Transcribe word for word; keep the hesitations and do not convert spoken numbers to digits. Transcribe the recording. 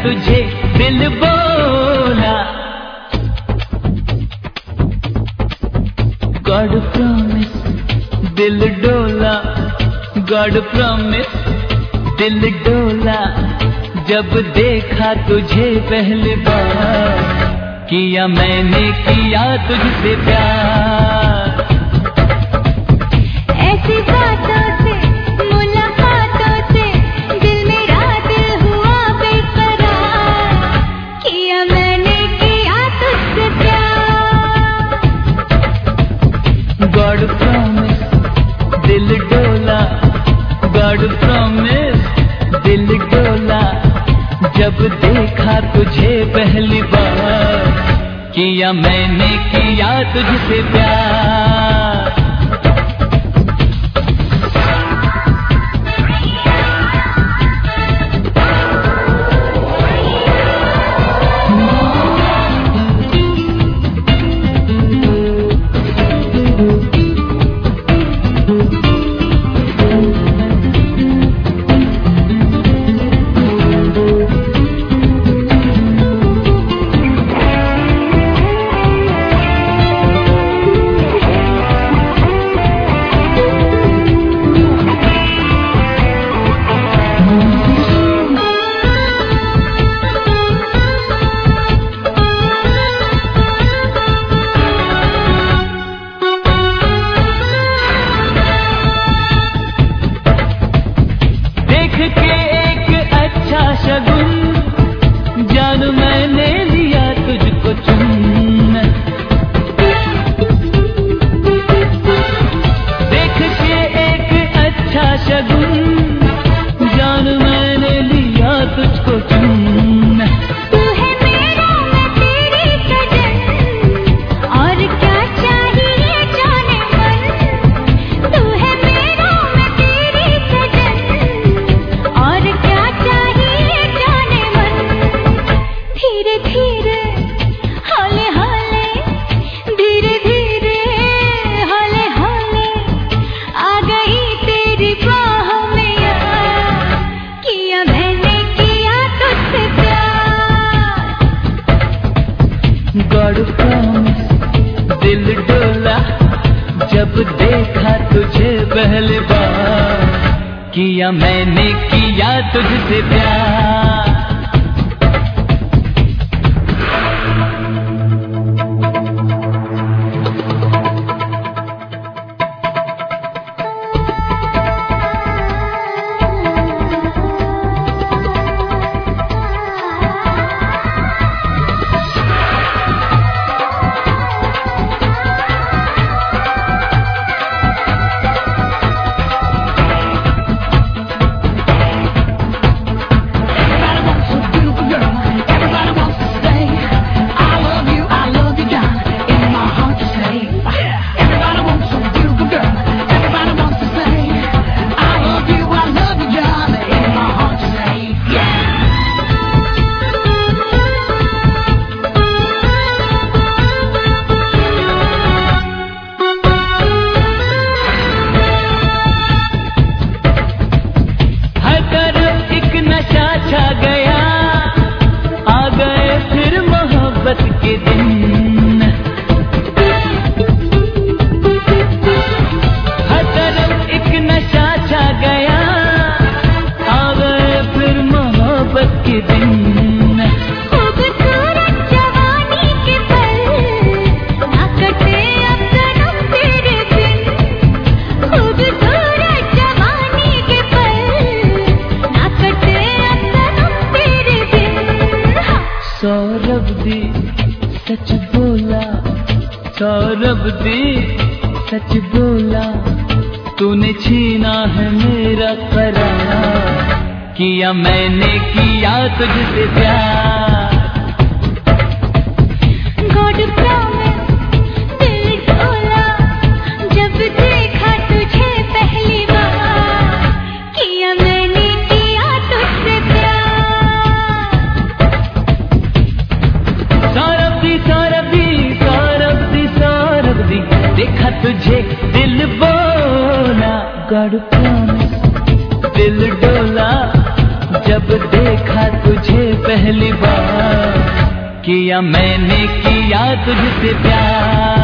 तुझे दिल बोला। गॉड प्रॉमिस दिल डोला, गॉड प्रॉमिस दिल डोला। जब देखा तुझे पहली बार, किया मैंने किया तुझसे प्यार। ऐसी बातों से मुलाकातों से दिल मेरा दिल हुआ बेकरार, किया मैंने किया तुझसे प्यार। गॉड प्रॉमिस दिल डोला, गॉड प्रॉमिस दिल डोला। जब देखा तुझे पहली बार, किया मैंने किया तुझसे प्यार। जानू मैंने लिया तुझको चुन, देख के एक अच्छा शगुन। जानू मैंने लिया तुझको चुन। तू है मेरा मैं तेरी सजन, और क्या चाहिए जाने मन। तू है मेरा मैं तेरी सजन, और क्या चाहिए जाने मन। धीरे धीरे हौले हौले, धीरे धीरे हौले हौले आ गई तेरी बाहों में यार, किया मैंने किया तुझसे प्यार। गॉड प्रॉमिस दिल डोला, जब देखा तुझे पहली बार, किया मैंने किया तुझसे प्यार। छा गया, आ गए फिर मोहब्बत के दिन। हर तरफ एक नशा छा गया, आ गए फिर मोहब्बत के दिन। खूबसूरत जवानी के पल ना कटे अब सनम तेरे बिन। खूबसूरत जवानी के पल ना कटे अब सनम तेरे बिन। सौरभ दी सच बोला, सौरभ दी सच बोला, तूने छीना है मेरा करार, किया मैंने किया तुझसे प्यार। गॉड प्रॉमिस दिल डोला, जब देखा तुझे पहली बार, किया मैंने किया तुझसे प्यार। सौरभ दी सौरभ दी सौरभ दी सौरभ दी, देखा तुझे दिल बोला। गॉड प्रॉमिस दिल डोला, जब देखा तुझे पहली बार, किया मैंने किया तुझसे प्यार।